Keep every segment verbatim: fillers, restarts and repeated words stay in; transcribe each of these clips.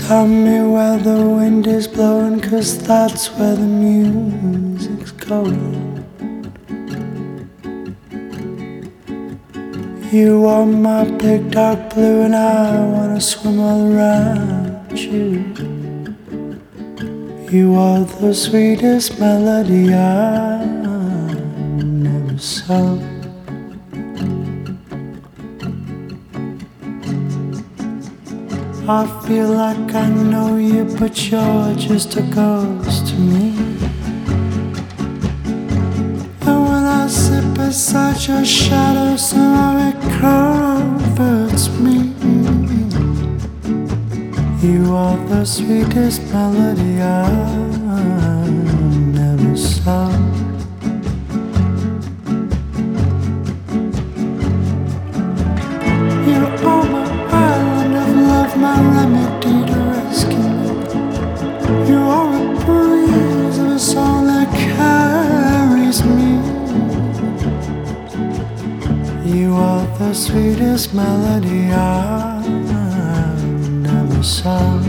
Tell me where the wind is blowing, 'cause that's where the music's going. You are my big dark blue and I wanna swim all around you. You are the sweetest melody I never sung. I feel like I know you, but you're just a ghost to me. And when I sit beside your shadow, somehow it comforts me. You are the sweetest melody I never sung. You are my island of love, my remedy to rescue me. You are a breeze of a song that carries me. You are the sweetest melody I've never sung.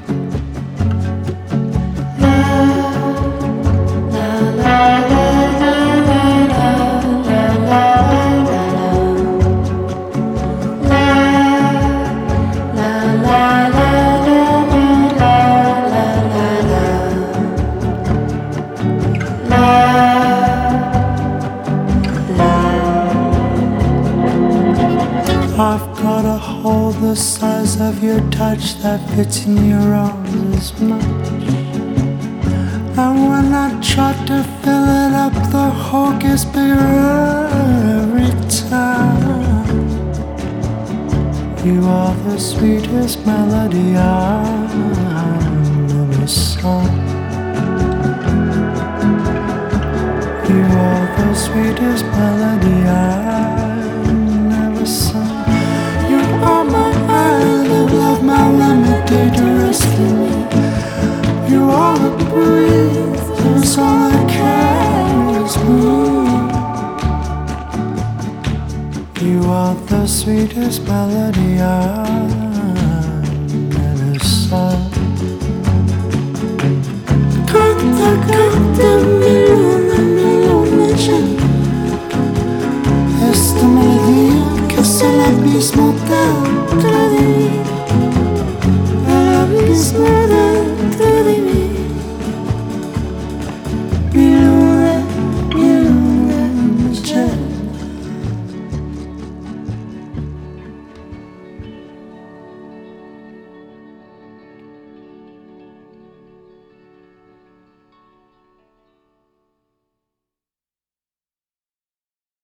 I've got a hole the size of your touch that fits in your arms as much. And when I try to fill it up, the hole gets bigger every time. You are the sweetest melody I've never sung. You are the sweetest melody I've never sung. You are my island of love, my remedy to rescue me. You are the breeze, the song that carries me. You are the sweetest melody I've never sung. Canta, canta, mi luna, mi luna llena. Esta melodía que es el abismo dentro de mí, el abismo dentro de mí.